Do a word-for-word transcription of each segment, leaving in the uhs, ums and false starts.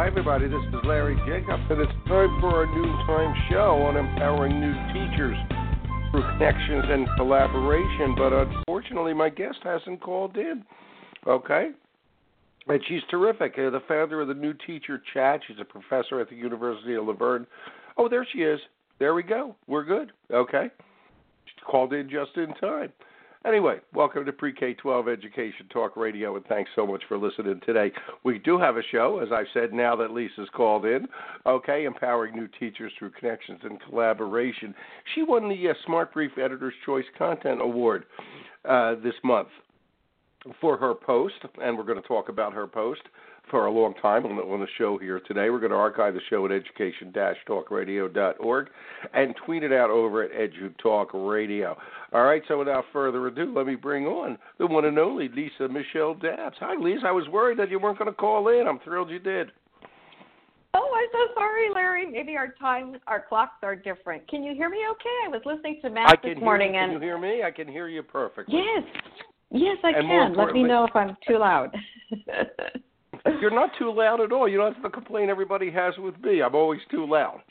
everybody. This is Larry Jacobs, and it's time for our noontime show on empowering new teachers through connections and collaboration. But unfortunately, my guest hasn't called in. Okay? And she's terrific. Uh, the founder of the New Teacher Chat. She's a professor at the University of Laverne. Oh, there she is. There we go. We're good. Okay? She called in just in time. Anyway, welcome to Pre-K twelve Education Talk Radio, and thanks so much for listening today. We do have a show, as I've said, now that Lisa's called in, okay, empowering new teachers through connections and collaboration. She won the uh, Smart Brief Editor's Choice Content Award uh, this month for her post, and we're going to talk about her post for a long time on the, on the show here today. We're going to archive the show at education dash talk radio dot org and tweet it out over at EduTalkRadio. All right, so without further ado, let me bring on the one and only Lisa Michelle Dabbs. Hi, Lisa. I was worried that you weren't going to call in. I'm thrilled you did. Oh, I'm so sorry, Larry. Maybe our time, our clocks are different. Can you hear me okay? I was listening to Matt this morning. You. and Can you hear me? I can hear you perfectly. Yes. Yes, I and can. Let me know if I'm too loud. You're not too loud at all. You don't have the complaint everybody has with me. I'm always too loud.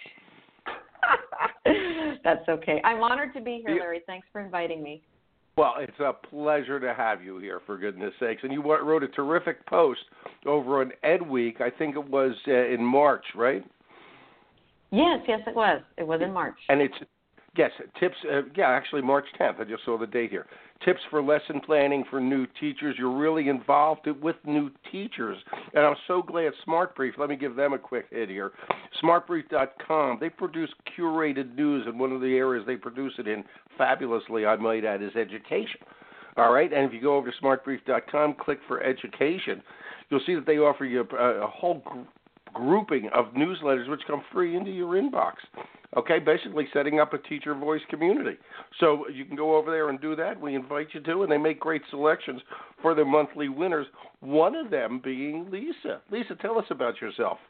That's okay. I'm honored to be here, Larry. Thanks for inviting me. Well, it's a pleasure to have you here, for goodness sakes. And you wrote a terrific post over on Ed Week. I think it was uh, in March, right? Yes, yes, it was. It was in March. And it's, yes, tips, uh, yeah, actually March tenth. I just saw the date here. Tips for lesson planning for new teachers. You're really involved with new teachers. And I'm so glad SmartBrief, let me give them a quick hit here. smart brief dot com, they produce curated news, and one of the areas they produce it in fabulously, I might add, is education. All right, and if you go over to smart brief dot com, click for education, you'll see that they offer you a, a whole gr- grouping of newsletters which come free into your inbox. Okay, basically setting up a teacher voice community. So you can go over there and do that. We invite you to, and they make great selections for their monthly winners, one of them being Lisa. Lisa, tell us about yourself.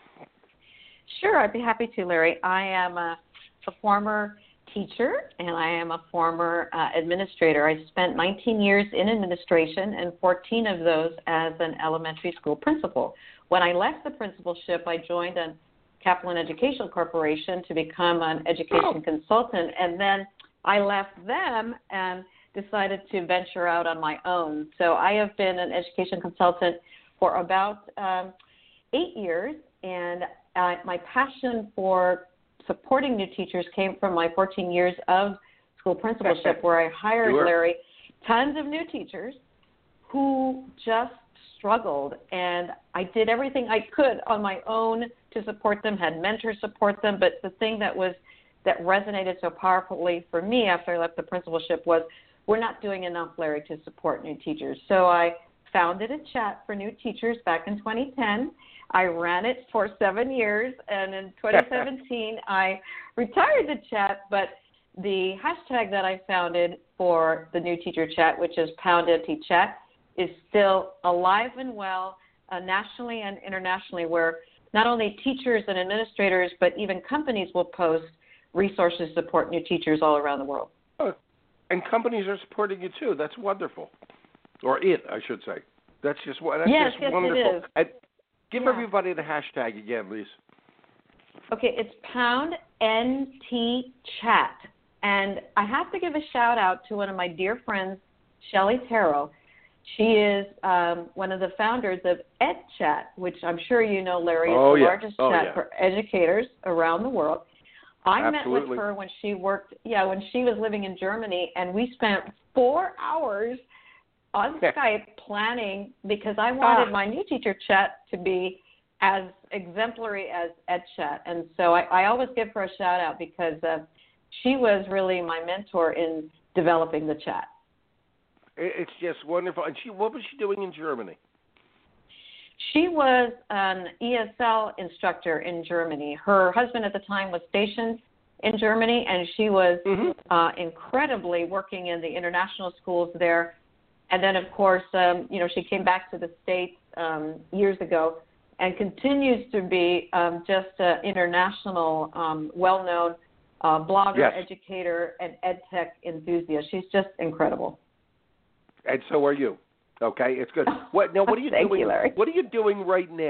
Sure, I'd be happy to, Larry. I am a, a former teacher, and I am a former uh, administrator. I spent nineteen years in administration and fourteen of those as an elementary school principal. When I left the principalship, I joined a Kaplan Educational Corporation to become an education oh. consultant, and then I left them and decided to venture out on my own. So I have been an education consultant for about um, eight years, and uh, my passion for supporting new teachers came from my fourteen years of school principalship, where I hired, sure. Larry, tons of new teachers who just struggled, and I did everything I could on my own to support them, had mentors support them, but the thing that was that resonated so powerfully for me after I left the principalship was we're not doing enough, Larry, to support new teachers. So I founded a chat for new teachers back in twenty ten. I ran it for seven years, and in twenty seventeen I retired the chat, but the hashtag that I founded for the New Teacher Chat, which is Pound N T Chat, is still alive and well uh, nationally and internationally, where not only teachers and administrators, but even companies will post resources to support new teachers all around the world. Oh, and companies are supporting you too. That's wonderful. Or it, I should say. That's just, that's yes, just yes, wonderful. It is. And give yeah. everybody the hashtag again, Lisa. Okay, it's Pound N T Chat. And I have to give a shout out to one of my dear friends, Shelley Terrell. She is um, one of the founders of EdChat, which I'm sure you know, Larry, is oh, the yeah. largest oh, chat yeah. for educators around the world. I Absolutely. met with her when she worked, yeah, when she was living in Germany, and we spent four hours on Skype planning because I wanted ah. my new teacher chat to be as exemplary as EdChat. And so I, I always give her a shout out because uh, she was really my mentor in developing the chat. It's just wonderful. And she, what was she doing in Germany? She was an E S L instructor in Germany. Her husband at the time was stationed in Germany, and she was mm-hmm. uh, incredibly working in the international schools there. And then, of course, um, you know, she came back to the States um, years ago and continues to be um, just an international, um, well-known uh, blogger, yes. educator, and ed tech enthusiast. She's just incredible. And so are you. Okay, it's good. What now? What are you Thank doing? You, Larry. What are you doing right now?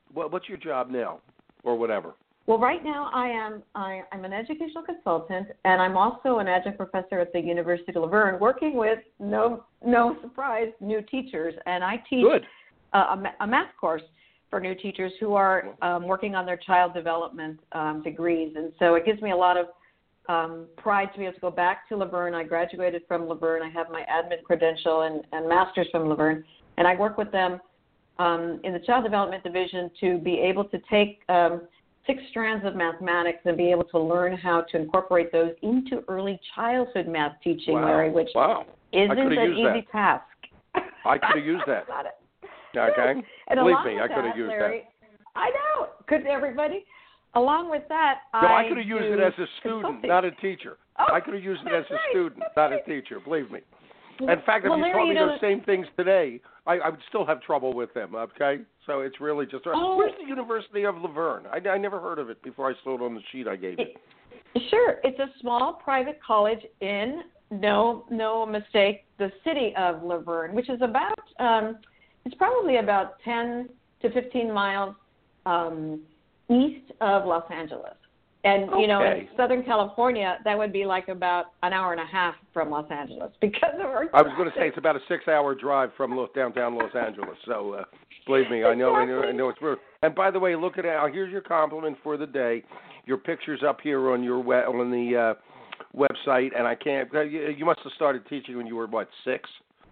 what, what's your job now, or whatever? Well, right now I am I, I'm an educational consultant, and I'm also an adjunct professor at the University of La Verne, working with no no surprise new teachers, and I teach a, a math course for new teachers who are um, working on their child development um, degrees, and so it gives me a lot of um, pride to be able to go back to La Verne. I graduated from La Verne. I have my admin credential and, and master's from La Verne, and I work with them um, in the child development division to be able to take um, six strands of mathematics and be able to learn how to incorporate those into early childhood math teaching, wow. Larry, which wow. isn't an easy that. task. I could have used that. Okay. And Believe me, I that, could have used Larry, that. I know. Could everybody? Along with that, no, I, I could have used it as a student, consulting. not a teacher. Oh, I could have used it as a right. student, that's not right. a teacher. Believe me. In fact, if well, you Larry, taught me you know, those same things today, I, I would still have trouble with them, okay? So it's really just... Oh. Where's the University of La Verne? I, I never heard of it before I saw it on the sheet I gave you. It, sure. It's a small private college in, no no mistake, the city of La Verne, which is about, um, it's probably about ten to fifteen miles um, east of Los Angeles. And, okay. you know, in Southern California, that would be like about an hour and a half from Los Angeles because of our I was going to say it's about a six-hour drive from Los, downtown Los Angeles. So, uh, believe me, I know, exactly. I know, I know it's weird. And by the way, look at it. Here's your compliment for the day. Your picture's up here on your web, on the uh, website, and I can't. You, you must have started teaching when you were what, six?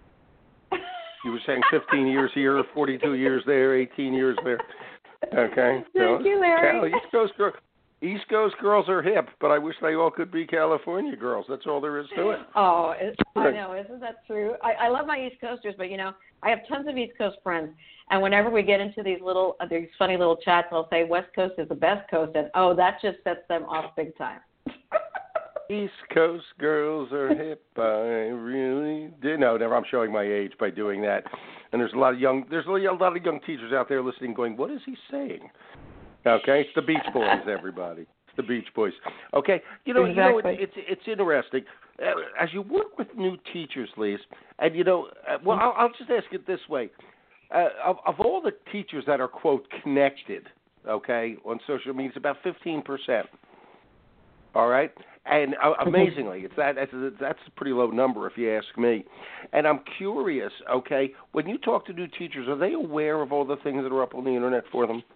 You were saying fifteen years here, forty-two years there, eighteen years there. Okay. Thank so, you, Larry. Cal, East Coast girl. East Coast girls are hip, but I wish they all could be California girls. That's all there is to it. Oh, it, I know. Isn't that true? I, I love my East Coasters, but, you know, I have tons of East Coast friends. And whenever we get into these little, uh, these funny little chats, I'll say West Coast is the best coast. And, oh, that just sets them off big time. East Coast girls are hip. I really did. No, never. I'm showing my age by doing that. And there's a lot of young, there's a lot of young teachers out there listening going, what is he saying? Okay, it's the Beach Boys, everybody. It's the Beach Boys. Okay, you know, exactly. you know, it's it's, it's interesting uh, as you work with new teachers, Lise. And you know, uh, well, I'll, I'll just ask it this way: uh, of, of all the teachers that are quote connected, okay, on social media, it's about fifteen percent. All right, and uh, amazingly, it's that that's a, that's a pretty low number if you ask me. And I'm curious, okay, when you talk to new teachers, are they aware of all the things that are up on the internet for them?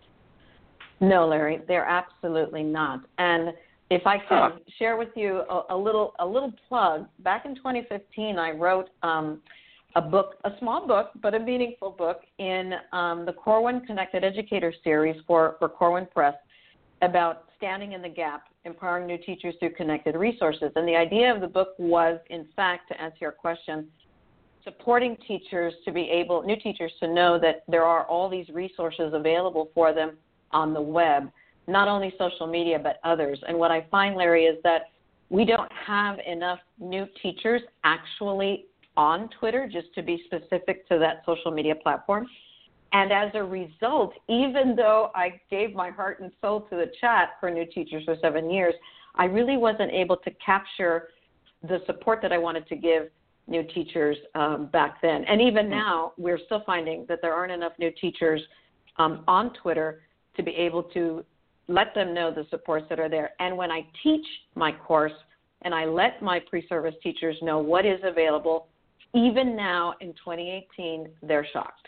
No, Larry, they're absolutely not. And if I can huh. share with you a, a little a little plug, back in twenty fifteen, I wrote um, a book, a small book, but a meaningful book in um, the Corwin Connected Educator series for, for Corwin Press about standing in the gap, empowering new teachers through connected resources. And the idea of the book was, in fact, to answer your question, supporting teachers to be able, new teachers to know that there are all these resources available for them on the web, not only social media, but others. And what I find, Larry, is that we don't have enough new teachers actually on Twitter, just to be specific to that social media platform. And as a result, even though I gave my heart and soul to the chat for new teachers for seven years, I really wasn't able to capture the support that I wanted to give new teachers um, back then. And even now, we're still finding that there aren't enough new teachers um, on Twitter to be able to let them know the supports that are there. And when I teach my course and I let my pre-service teachers know what is available, even now in twenty eighteen, they're shocked.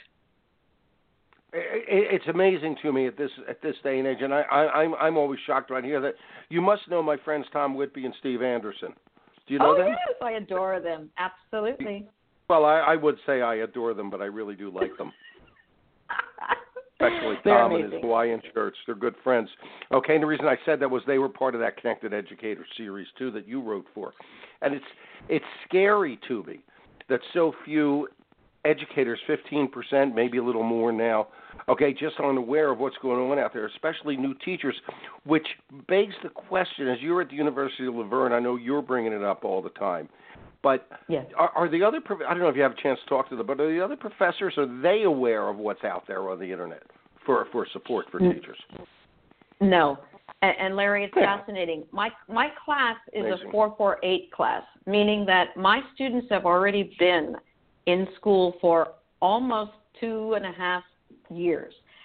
It's amazing to me at this at this day and age, and I, I, I'm I'm always shocked right here that you must know my friends Tom Whitby and Steve Anderson. Do you know oh, them? Oh yes, I adore them. Absolutely. Well, I, I would say I adore them, but I really do like them. Especially They're Tom amazing. and his Hawaiian shirts. They're good friends. Okay, and the reason I said that was they were part of that Connected Educator series, too, that you wrote for. And it's it's scary to me that so few educators, fifteen percent, maybe a little more now, okay, just aren't aware of what's going on out there, especially new teachers, which begs the question, as you're at the University of La Verne, I know you're bringing it up all the time, but yes. are, are the other, I don't know if you have a chance to talk to them, but are the other professors, are they aware of what's out there on the Internet for, for support for teachers? No. And, and Larry, it's yeah. fascinating. My my class is Amazing. a four four eight class, meaning that my students have already been in school for almost two and a half years.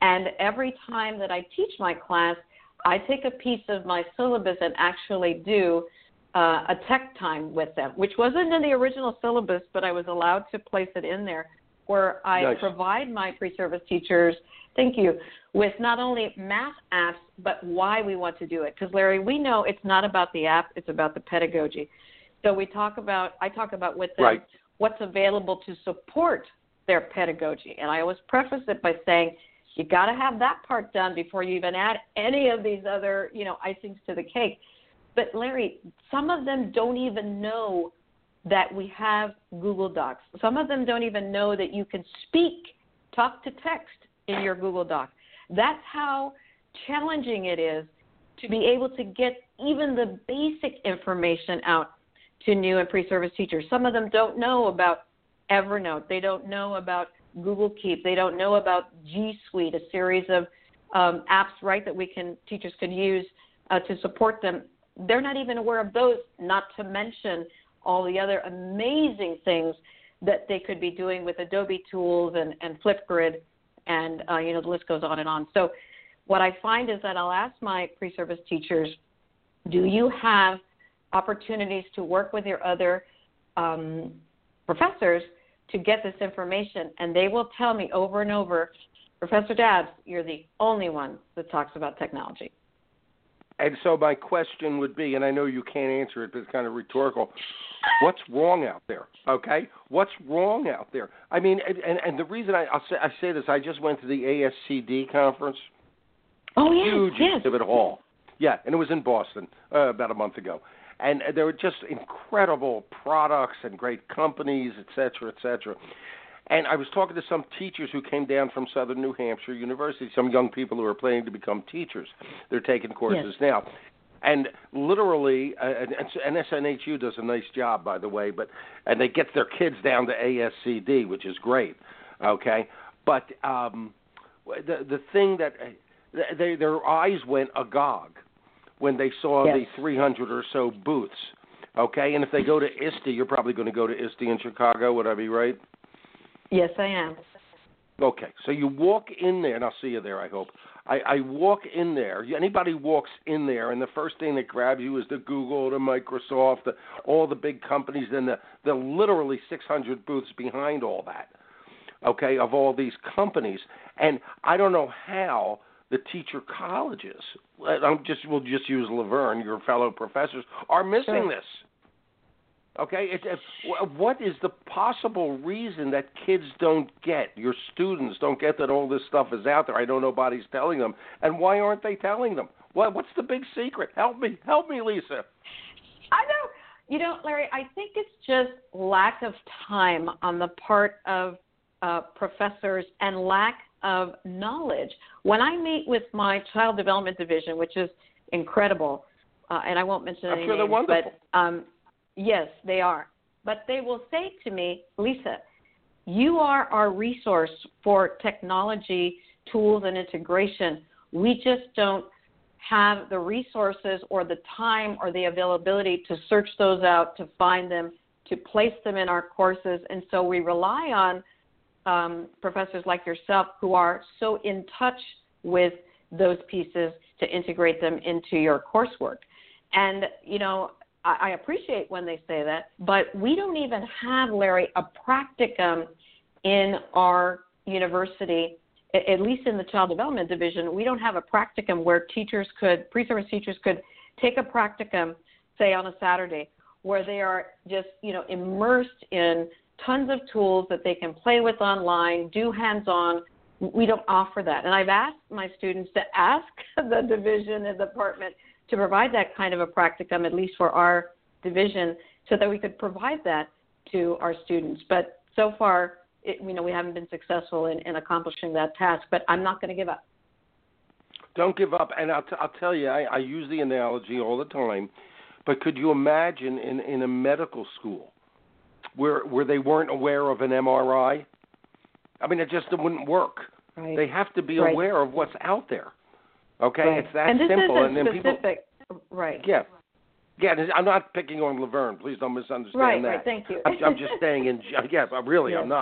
And every time that I teach my class, I take a piece of my syllabus and actually do uh, a tech time with them, which wasn't in the original syllabus, but I was allowed to place it in there, where I nice. provide my pre-service teachers, thank you, with not only math apps, but why we want to do it. Because, Larry, we know it's not about the app, it's about the pedagogy. So we talk about, I talk about with them right. what's available to support their pedagogy. And I always preface it by saying, you got to have that part done before you even add any of these other, you know, icings to the cake. But, Larry, some of them don't even know that we have Google Docs. Some of them don't even know that you can speak, talk to text in your Google Doc. That's how challenging it is to be able to get even the basic information out to new and pre-service teachers. Some of them don't know about Evernote. They don't know about Google Keep. They don't know about G Suite, a series of um, apps, right, that we can teachers can use uh, to support them. They're not even aware of those, not to mention all the other amazing things that they could be doing with Adobe tools and, and Flipgrid, and, uh, you know, the list goes on and on. So what I find is that I'll ask my pre-service teachers, do you have opportunities to work with your other um, professors to get this information? And they will tell me over and over, Professor Dabbs, you're the only one that talks about technology. And so my question would be, and I know you can't answer it, but it's kind of rhetorical, what's wrong out there, okay? What's wrong out there? I mean, and, and the reason I, I'll say, I say this, I just went to the A S C D conference. Oh, yes, Huge yes. exhibit hall. Yeah, and it was in Boston uh, about a month ago. And there were just incredible products and great companies, et cetera, et cetera. And I was talking to some teachers who came down from Southern New Hampshire University, some young people who are planning to become teachers. They're taking courses yes. now. And literally, uh, and, and S N H U does a nice job, by the way, but and they get their kids down to A S C D, which is great, okay? But um, the the thing that they, their eyes went agog when they saw yes. the three hundred or so booths, okay? And if they go to I S T E, you're probably going to go to I S T E in Chicago, would I be right? Yes, I am. Okay, so you walk in there, and I'll see you there, I hope. I, I walk in there. Anybody walks in there, and the first thing that grabs you is the Google, the Microsoft, the, all the big companies, and the, the literally six hundred booths behind all that, okay, of all these companies. And I don't know how the teacher colleges, I'm just we'll just use Laverne, your fellow professors, are missing sure. this. Okay, it, it, what is the possible reason that kids don't get, your students don't get that all this stuff is out there? I know nobody's telling them. And why aren't they telling them? What, what's the big secret? Help me. Help me, Lisa. I know. You know, Larry, I think it's just lack of time on the part of uh, professors and lack of knowledge. When I meet with my child development division, which is incredible, uh, and I won't mention I'm any sure names, they're wonderful. but um, yes, they are. But they will say to me, Lisa, you are our resource for technology, tools, and integration. We just don't have the resources or the time or the availability to search those out, to find them, to place them in our courses. And so we rely on um, professors like yourself who are so in touch with those pieces to integrate them into your coursework. And, you know, I appreciate when they say that, but we don't even have, Larry, a practicum in our university, at least in the child development division. We don't have a practicum where teachers could, pre-service teachers could take a practicum, say on a Saturday, where they are just, you know, immersed in tons of tools that they can play with online, do hands-on. We don't offer that. And I've asked my students to ask the division and department to provide that kind of a practicum, at least for our division, so that we could provide that to our students. But so far, it, you know, we haven't been successful in, in accomplishing that task, but I'm not going to give up. Don't give up. And I'll, t- I'll tell you, I, I use the analogy all the time, but could you imagine in, in a medical school where where they weren't aware of an M R I? I mean, it just wouldn't work. Right. They have to be right. aware of what's out there. Okay, right. it's that and this simple. Isn't and then specific. people, right? Yeah, yeah. I'm not picking on Laverne. Please don't misunderstand right, that. Right. Thank you. I'm, I'm just saying, in yeah, really, yes. I'm not.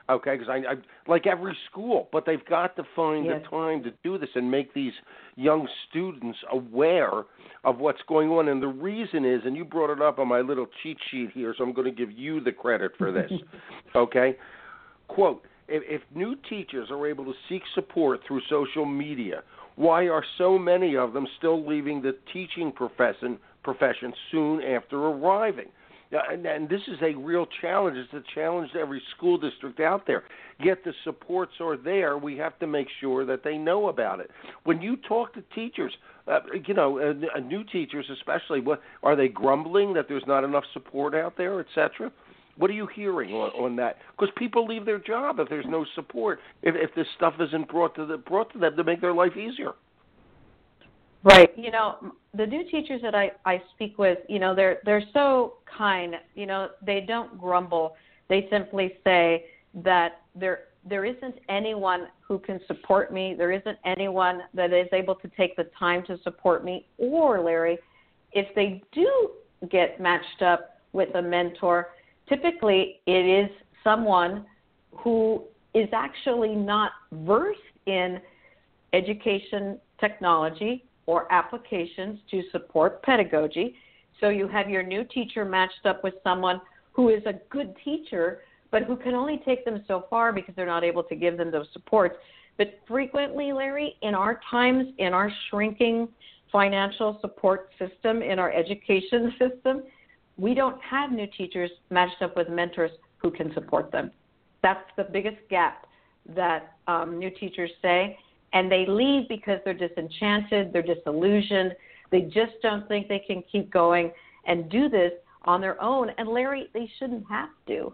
Okay, because I, I like every school, but they've got to find yes. the time to do this and make these young students aware of what's going on. And the reason is, and you brought it up on my little cheat sheet here, so I'm going to give you the credit for this. Okay, quote: if, if new teachers are able to seek support through social media, why are so many of them still leaving the teaching profession profession soon after arriving? And, and this is a real challenge. It's a challenge to every school district out there. Yet the supports are there. We have to make sure that they know about it. When you talk to teachers, uh, you know, uh, new teachers especially, what are they grumbling that there's not enough support out there, et cetera? What are you hearing on, on that? Because people leave their job if there's no support, if, if this stuff isn't brought to the, brought to them to make their life easier. Right. You know, the new teachers that I, I speak with, you know, they're they're so kind. You know, they don't grumble. They simply say that there there isn't anyone who can support me. There isn't anyone that is able to take the time to support me. Or, Larry, if they do get matched up with a mentor, typically it is someone who is actually not versed in education technology or applications to support pedagogy. So you have your new teacher matched up with someone who is a good teacher, but who can only take them so far because they're not able to give them those supports. But frequently, Larry, in our times, in our shrinking financial support system, in our education system, we don't have new teachers matched up with mentors who can support them. That's the biggest gap that um, new teachers say. And they leave because they're disenchanted, they're disillusioned, they just don't think they can keep going and do this on their own. And, Larry, they shouldn't have to.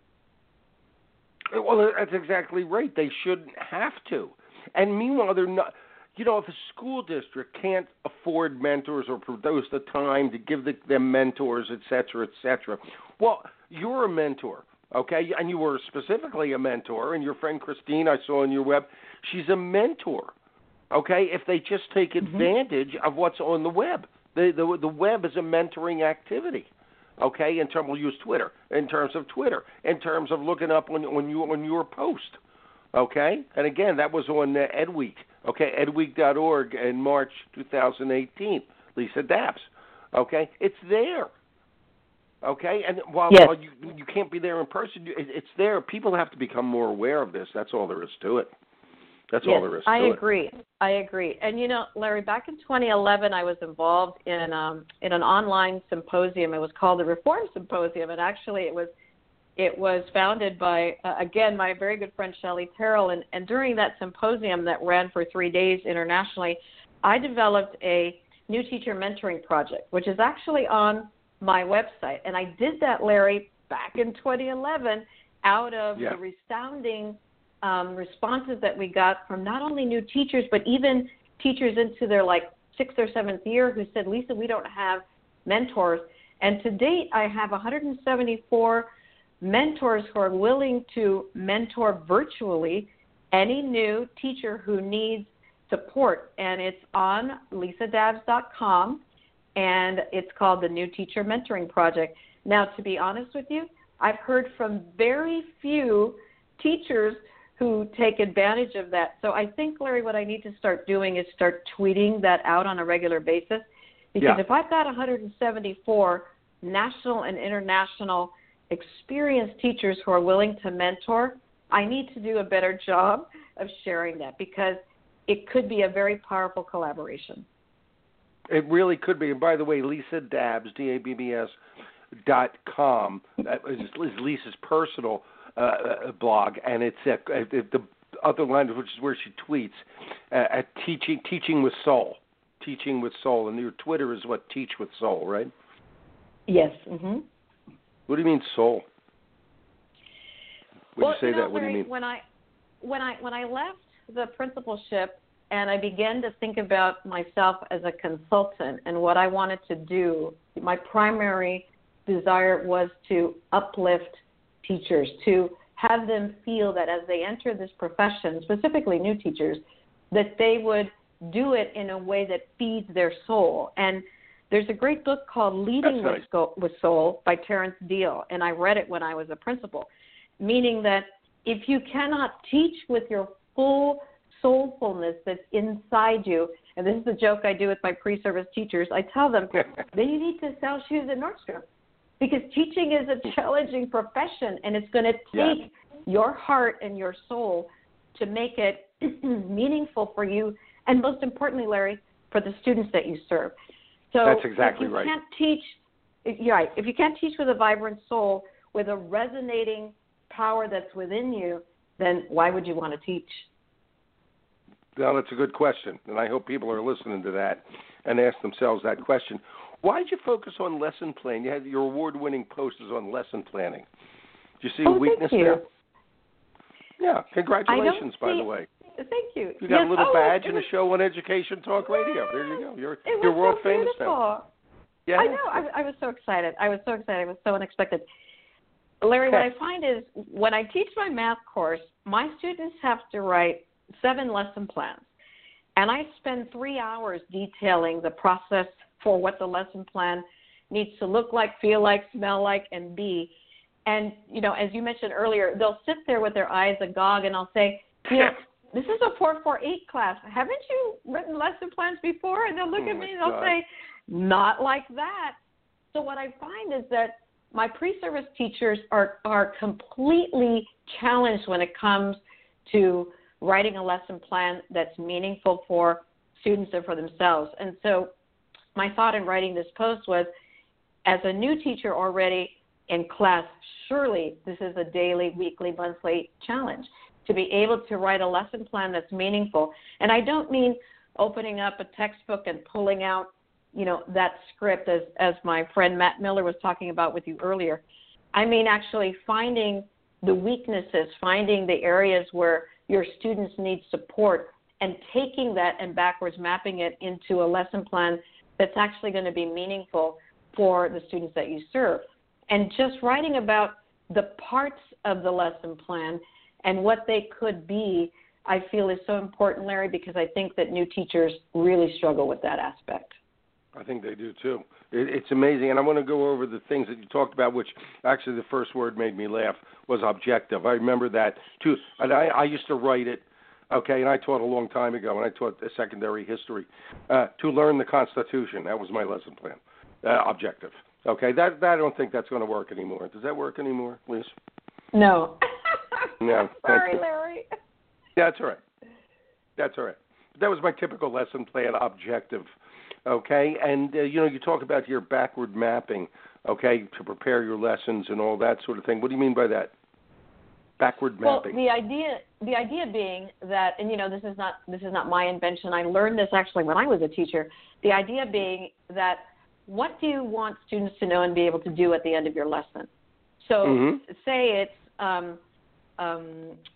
Well, that's exactly right. They shouldn't have to. And meanwhile, they're not. You know, if a school district can't afford mentors or produce the time to give the, them mentors, et cetera, et cetera, well, you're a mentor. Okay, and you were specifically a mentor, and your friend Christine, I saw on your web, she's a mentor. Okay, if they just take advantage mm-hmm. of what's on the web, the, the the web is a mentoring activity. Okay, in terms we'll use Twitter, in terms of Twitter, in terms of looking up on on you on your post. Okay, and again, that was on uh, EdWeek. Okay, edweek dot org in March twenty eighteen. Lisa Dabbs. Okay, it's there. Okay, and while, yes. while you you can't be there in person, it, it's there. People have to become more aware of this. That's all there is to it. That's yes, all there is to I it. I agree. I agree. And you know, Larry, back in twenty eleven, I was involved in um, in an online symposium. It was called the Reform Symposium, and actually, it was it was founded by uh, again my very good friend Shelley Terrell. And, and during that symposium that ran for three days internationally, I developed a new teacher mentoring project, which is actually on my website. And I did that, Larry, back in twenty eleven out of yeah. the resounding um, responses that we got from not only new teachers, but even teachers into their like sixth or seventh year who said, Lisa, we don't have mentors. And to date, I have one hundred seventy-four mentors who are willing to mentor virtually any new teacher who needs support. And it's on lisa dabbs dot com. And it's called the New Teacher Mentoring Project. Now, to be honest with you, I've heard from very few teachers who take advantage of that. So I think, Larry, what I need to start doing is start tweeting that out on a regular basis. Because yeah. if I've got one hundred seventy-four national and international experienced teachers who are willing to mentor, I need to do a better job of sharing that because it could be a very powerful collaboration. It really could be. And by the way, Lisa Dabbs, D A B B S dot com, uh, is, is Lisa's personal uh, blog, and it's at, at the other line, which is where she tweets, uh, at teaching teaching with soul, teaching with soul, and your Twitter is what, Teach with Soul, right? Yes. Mm-hmm. What do you mean soul? When well, you say you know, that, what Larry, do you mean? When I when I when I left the principalship, and I began to think about myself as a consultant and what I wanted to do, my primary desire was to uplift teachers, to have them feel that as they enter this profession, specifically new teachers, that they would do it in a way that feeds their soul. And there's a great book called Leading That's with, Soul, with Soul by Terrence Deal, and I read it when I was a principal, meaning that if you cannot teach with your full soulfulness that's inside you, and this is the joke I do with my pre-service teachers, I tell them, then you need to sell shoes at Nordstrom, because teaching is a challenging profession, and it's going to take yeah. your heart and your soul to make it meaningful for you, and most importantly, Larry, for the students that you serve. So that's exactly if you right. Can't teach, if, you're right. If you can't teach with a vibrant soul, with a resonating power that's within you, then why would you want to teach? Well, that's a good question, and I hope people are listening to that and ask themselves that question. Why did you focus on lesson planning? You had your award-winning posters on lesson planning. Do you see oh, a weakness thank you. there? Yeah, congratulations, by see, the way. Thank you. You got yes, a little oh, badge and was, a show on Education Talk Radio. There you go. You're, it you're was world so famous beautiful. now. Yeah. I know. I, I was so excited. I was so excited. It was so unexpected. Larry, what I find is when I teach my math course, my students have to write seven lesson plans. And I spend three hours detailing the process for what the lesson plan needs to look like, feel like, smell like, and be. And, you know, as you mentioned earlier, they'll sit there with their eyes agog, and I'll say, you know, this is a four four eight class. Haven't you written lesson plans before? And they'll look oh at me and they'll God. say, not like that. So what I find is that my pre-service teachers are, are completely challenged when it comes to writing a lesson plan that's meaningful for students and for themselves. And so my thought in writing this post was, as a new teacher already in class, surely this is a daily, weekly, monthly challenge to be able to write a lesson plan that's meaningful. And I don't mean opening up a textbook and pulling out, you know, that script as, as my friend Matt Miller was talking about with you earlier. I mean actually finding the weaknesses, finding the areas where your students need support, and taking that and backwards mapping it into a lesson plan that's actually going to be meaningful for the students that you serve. And just writing about the parts of the lesson plan and what they could be, I feel is so important, Larry, because I think that new teachers really struggle with that aspect. I think they do too. It, it's amazing. And I want to go over the things that you talked about, which actually the first word made me laugh, was objective. I remember that too. And I, I used to write it, okay, and I taught a long time ago, and I taught secondary history, uh, to learn the Constitution. That was my lesson plan, uh, objective. Okay, that, that I don't think that's going to work anymore. Does that work anymore, Liz? No. No. Sorry, Larry. Yeah, that's all right. That's all right. That was my typical lesson plan, objective. Okay, and, uh, you know, you talk about your backward mapping, okay, to prepare your lessons and all that sort of thing. What do you mean by that? Backward mapping. Well, the idea, the idea being that, and, you know, this is not this is not my invention. I learned this actually when I was a teacher. The idea being that what do you want students to know and be able to do at the end of your lesson? So mm-hmm. say it's, um, um,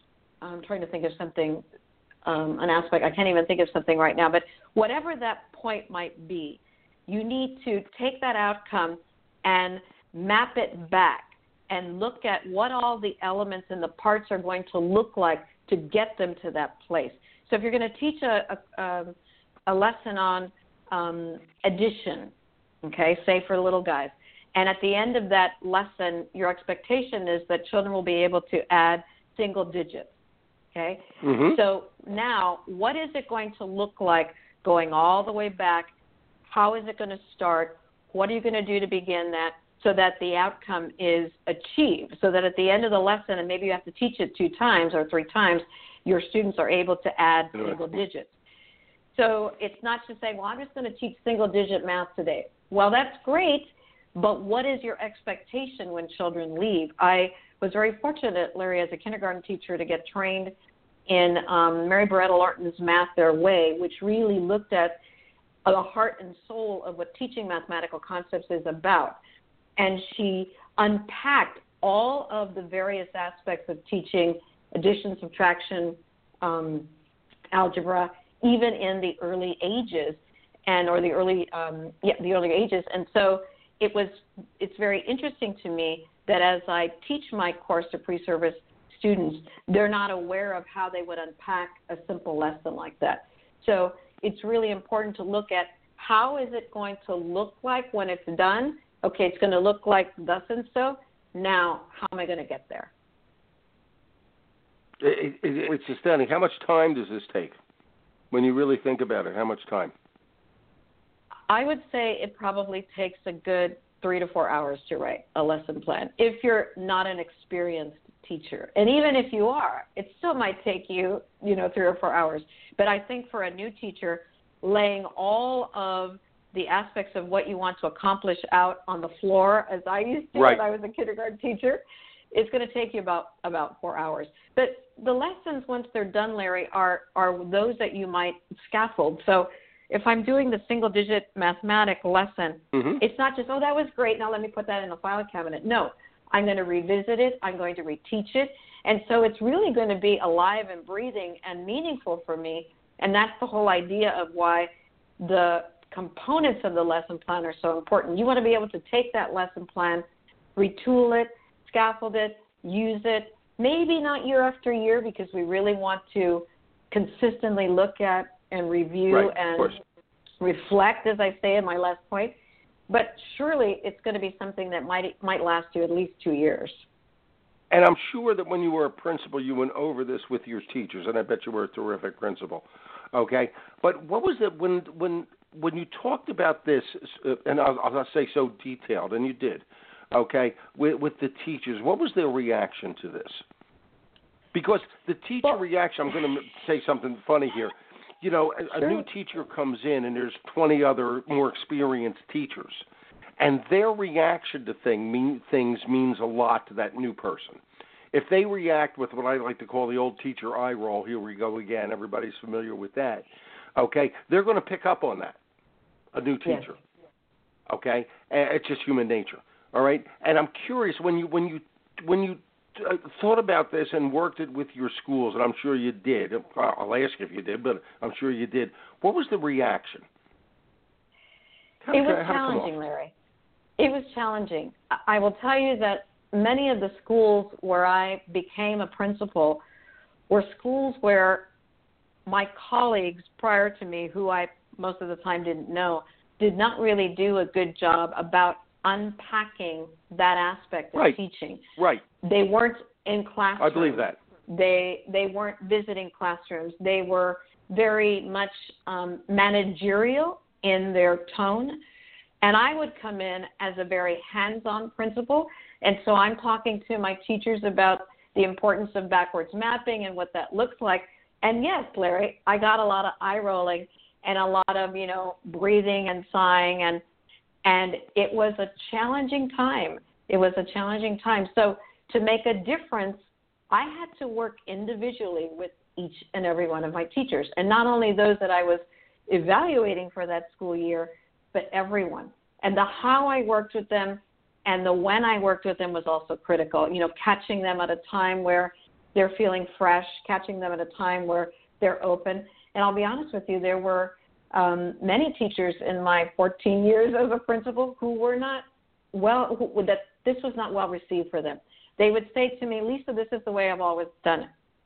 I'm trying to think of something, um, an aspect, I can't even think of something right now, but whatever that point might be, you need to take that outcome and map it back and look at what all the elements and the parts are going to look like to get them to that place. So if you're going to teach a, a, a lesson on um, addition, okay, say for little guys, and at the end of that lesson, your expectation is that children will be able to add single digits, okay? Mm-hmm. So now, what is it going to look like going all the way back? How is it going to start? What are you going to do to begin that so that the outcome is achieved, so that at the end of the lesson, and maybe you have to teach it two times or three times, your students are able to add single digits. So it's not just saying, well, I'm just going to teach single-digit math today. Well, that's great, but what is your expectation when children leave? I was very fortunate, Larry, as a kindergarten teacher to get trained in um, Mary Beretta Lawton's Math Their Way, which really looked at the heart and soul of what teaching mathematical concepts is about. And she unpacked all of the various aspects of teaching addition, subtraction, um, algebra, even in the early ages and or the early um, yeah the early ages. And so it was it's very interesting to me that as I teach my course to pre-service students, they're not aware of how they would unpack a simple lesson like that. So it's really important to look at how is it going to look like when it's done. Okay, it's going to look like thus and so. Now, how am I going to get there? It, it, it's astounding. How much time does this take? When you really think about it, how much time? I would say it probably takes a good three to four hours to write a lesson plan if you're not an experienced teacher. And even if you are, it still might take you, you know, three or four hours. But I think for a new teacher, laying all of the aspects of what you want to accomplish out on the floor, as I used to right. when I was a kindergarten teacher, it's going to take you about, about four hours. But the lessons, once they're done, Larry, are, are those that you might scaffold. So if I'm doing the single-digit mathematic lesson, mm-hmm. it's not just, oh, that was great, now let me put that in a file cabinet. No, I'm going to revisit it. I'm going to reteach it. And so it's really going to be alive and breathing and meaningful for me. And that's the whole idea of why the components of the lesson plan are so important. You want to be able to take that lesson plan, retool it, scaffold it, use it, maybe not year after year because we really want to consistently look at and review right, and reflect, as I say in my last point. But surely it's going to be something that might might last you at least two years. And I'm sure that when you were a principal, you went over this with your teachers, and I bet you were a terrific principal. Okay, but what was it when when when you talked about this, uh, and I'll, I'll say so detailed, and you did, okay, with, with the teachers, what was their reaction to this? Because the teacher well, reaction, I'm going to say something funny here. You know, a, sure. a new teacher comes in, and there's twenty other more experienced teachers, and their reaction to thing mean, things means a lot to that new person. If they react with what I like to call the old teacher eye roll, here we go again, everybody's familiar with that, okay, they're going to pick up on that, a new teacher, yes. okay? And it's just human nature, all right? And I'm curious, when you when you when you uh, thought about this and worked it with your schools, and I'm sure you did, I'll ask if you did, but I'm sure you did, what was the reaction? How, it was how challenging, Larry. It was challenging. I will tell you that many of the schools where I became a principal were schools where my colleagues prior to me, who I most of the time didn't know, did not really do a good job about unpacking that aspect of right. teaching. Right. They weren't in classrooms. I believe that. They they weren't visiting classrooms. They were very much um, managerial in their tone. And I would come in as a very hands-on principal, and so I'm talking to my teachers about the importance of backwards mapping and what that looks like. And yes, Larry, I got a lot of eye rolling and a lot of, you know, breathing and sighing, and and it was a challenging time. It was a challenging time. So to make a difference, I had to work individually with each and every one of my teachers, and not only those that I was evaluating for that school year, but everyone. And the how I worked with them and the when I worked with them was also critical. You know, catching them at a time where they're feeling fresh, catching them at a time where they're open. And I'll be honest with you, there were um, many teachers in my fourteen years as a principal who were not well, who, that this was not well received for them. They would say to me, Lisa, this is the way I've always done it.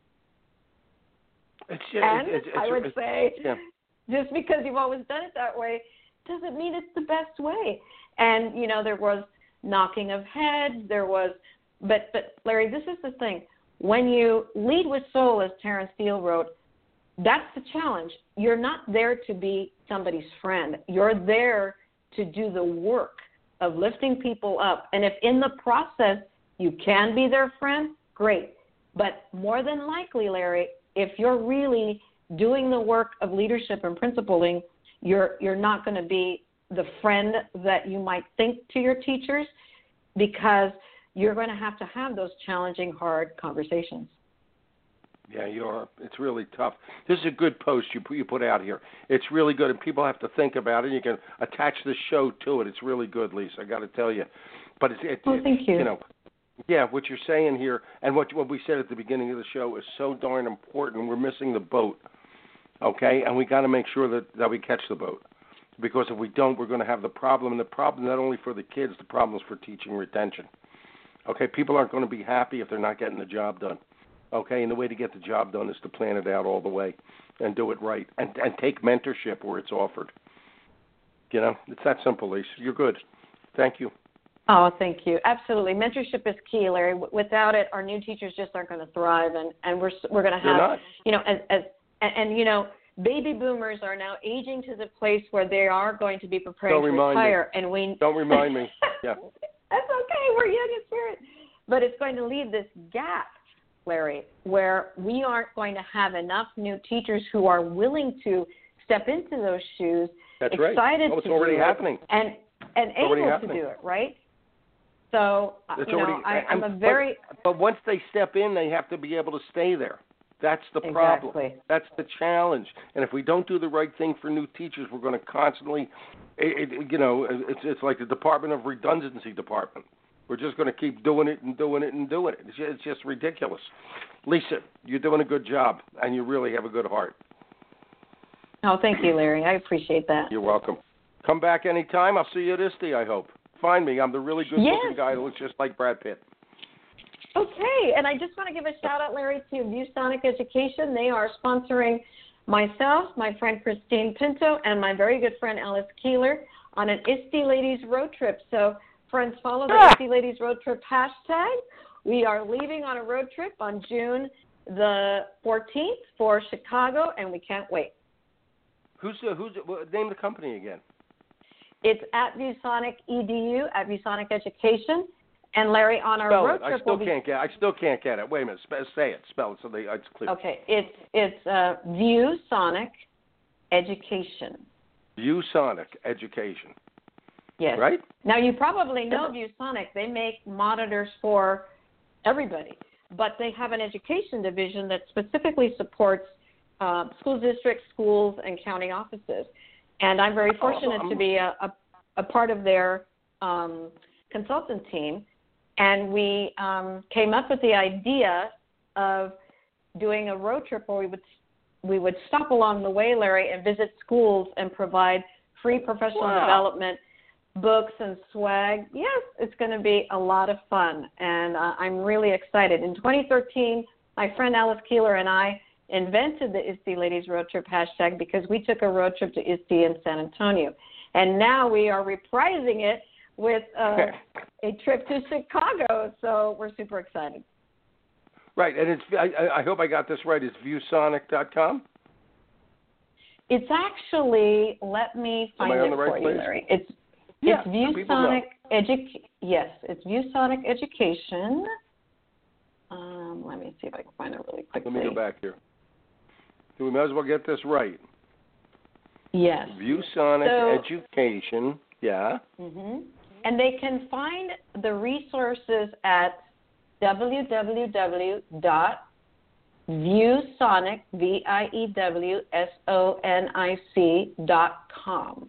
It's, and it's, it's, I would it's, say, yeah. just because you've always done it that way doesn't mean it's the best way. And, you know, there was knocking of heads, there was, but, but Larry, this is the thing. When you lead with soul, as Terrence Steele wrote, that's the challenge. You're not there to be somebody's friend. You're there to do the work of lifting people up. And if in the process you can be their friend, great. But more than likely, Larry, if you're really doing the work of leadership and principling, you're you're not going to be the friend that you might think to your teachers, because you're going to have to have those challenging, hard conversations. Yeah, you are. It's really tough. This is a good post you put, you put out here. It's really good, and people have to think about it. You can attach the show to it. It's really good, Lisa. I got to tell you. But it's, it's well, thank you. You know, yeah, what you're saying here, and what what we said at the beginning of the show is so darn important. We're missing the boat, okay? And we got to make sure that, that we catch the boat, because if we don't, we're going to have the problem. And the problem not only for the kids, the problem is for teaching retention. Okay, people aren't going to be happy if they're not getting the job done. Okay, and the way to get the job done is to plan it out all the way and do it right, and and take mentorship where it's offered. You know, it's that simple, Lisa. You're good. Thank you. Oh, thank you. Absolutely. Mentorship is key, Larry. W- Without it, our new teachers just aren't going to thrive, and, and we're we're going to have, They're not. you know, as, as and, and you know, baby boomers are now aging to the place where they are going to be preparing Don't to remind retire, me. and we Don't remind me. Yeah. That's okay. We're young in spirit, but it's going to leave this gap, Larry, where we aren't going to have enough new teachers who are willing to step into those shoes, That's excited right. Oh, it's to already do happening. it, and and It's already able happening. to do it, right? So, uh, It's you know, already, I, I'm and, a very... But, but once they step in, they have to be able to stay there. That's the problem. Exactly. That's the challenge. And if we don't do the right thing for new teachers, we're going to constantly, it, it, you know, it's it's like the Department of Redundancy Department. We're just going to keep doing it and doing it and doing it. It's just, it's just ridiculous. Lisa, you're doing a good job, and you really have a good heart. Oh, thank you, Larry. I appreciate that. You're welcome. Come back anytime. I'll see you at I S T E, I hope. Find me. I'm the really good-looking Yes. guy that looks just like Brad Pitt. Okay, and I just want to give a shout out, Larry, to ViewSonic Education. They are sponsoring myself, my friend Christine Pinto, and my very good friend Alice Keeler on an I S T E Ladies Road Trip. So, friends, follow the Ah. I S T E Ladies Road Trip hashtag. We are leaving on a road trip on June the fourteenth for Chicago, and we can't wait. Who's the, who's the, well, name the company again? It's at ViewSonic E D U, at ViewSonic Education. And Larry, on our Spell road it. I trip, still we'll be... can't get. I still can't get it. Wait a minute. Spe- say it. Spell it so they it's clear. Okay, it's it's uh, ViewSonic Education. ViewSonic Education. Yes. Right. Now you probably know ViewSonic. They make monitors for everybody, but they have an education division that specifically supports uh, school districts, schools, and county offices. And I'm very fortunate Oh, to be a, a, a part of their um, consultant team. And we um, came up with the idea of doing a road trip where we would we would stop along the way, Larry, and visit schools and provide free professional Wow. development, books and swag. Yes, it's going to be a lot of fun, and uh, I'm really excited. In twenty thirteen, my friend Alice Keeler and I invented the I S T E Ladies Road Trip hashtag because we took a road trip to I S T E in San Antonio, and now we are reprising it with uh, a trip to Chicago, so we're super excited. Right, and it's. I, I hope I got this right. It's viewsonic dot com. It's actually, let me find Am I on it the right for place? you, Larry. It's Yeah, it's so people know. ViewSonic Edu- Yes, it's ViewSonic Education. Um, let me see if I can find it really quickly. Let me go back here. So we might as well get this right. Yes. ViewSonic So- Education. Yeah. hmm And they can find the resources at w w w dot viewsonic, V I E W S O N I C dot com.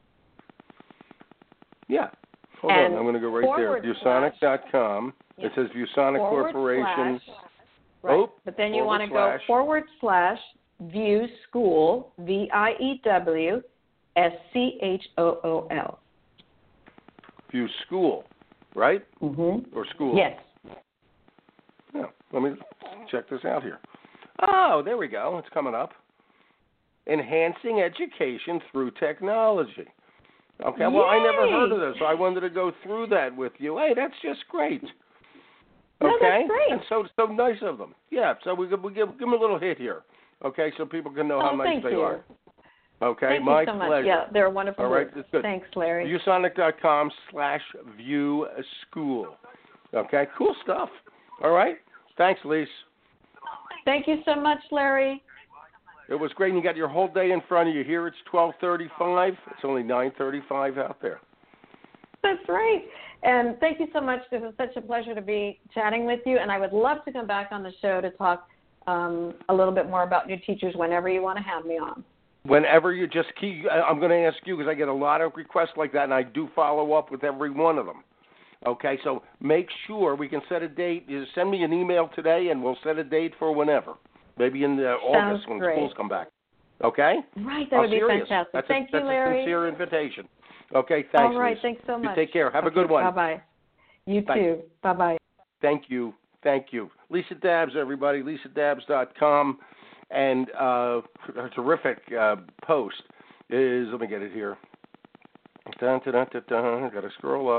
Yeah. Hold And on. I'm going to go right there. forward viewsonic dot com. Yeah. It says ViewSonic Forward Corporation. slash, right. Oh, but then you forward want to go slash. forward slash view school, V I E W S C H O O L. View School, right? Mm-hmm. Or school? Yes. Yeah. Let me check this out here. Oh, there we go. It's coming up. Enhancing education through technology. Okay, well, I never Yay! heard of this, so I wanted to go through that with you. Hey, that's just great. No, Okay, that's great. and so so nice of them. Yeah, so we we give give them a little hit here. Okay, so people can know Oh, how nice thank they you. are. Okay, Thank my you so much. pleasure. Yeah, they're wonderful. All right, groups. that's good. Thanks, Larry. viewsonic dot com slash view school. Okay, cool stuff. All right, thanks, Lise. Thank you so much, Larry. It was great. And you got your whole day in front of you. Here it's twelve thirty-five. It's only nine thirty-five out there. That's right. And thank you so much. This is such a pleasure to be chatting with you. And I would love to come back on the show to talk um, a little bit more about new teachers whenever you want to have me on. Whenever you just keep, I'm going to ask you because I get a lot of requests like that, and I do follow up with every one of them. Okay, so make sure we can set a date. You send me an email today, and we'll set a date for whenever. Maybe in uh, August when great. schools come back. Okay? Right, that I'm would be serious. fantastic. That's Thank a, you, that's Larry. a sincere invitation. Okay, thanks, All right, Lise. thanks so much. You take care. Have okay, a good one. Bye-bye. You Bye. too. Bye-bye. Thank you. Thank you. Lisa Dabbs, everybody, lisa dabbs dot com. And uh, her terrific uh, post is, let me get it here. Dun, dun, dun, dun, dun. Got to scroll up.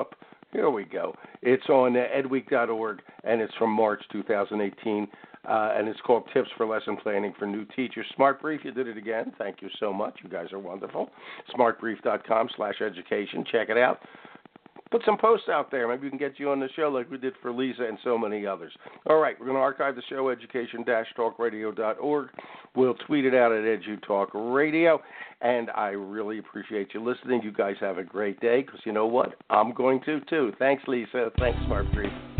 Here we go. It's on uh, edweek dot org, and it's from March two thousand eighteen, uh, and it's called Tips for Lesson Planning for New Teachers. Smart Brief, you did it again. Thank you so much. You guys are wonderful. smart brief dot com slash education. Check it out. Put some posts out there. Maybe we can get you on the show like we did for Lisa and so many others. All right, we're going to archive the show, education dash talk radio dot org. We'll tweet it out at EduTalkRadio, and I really appreciate you listening. You guys have a great day, because you know what? I'm going to, too. Thanks, Lisa. Thanks, Smart Brief.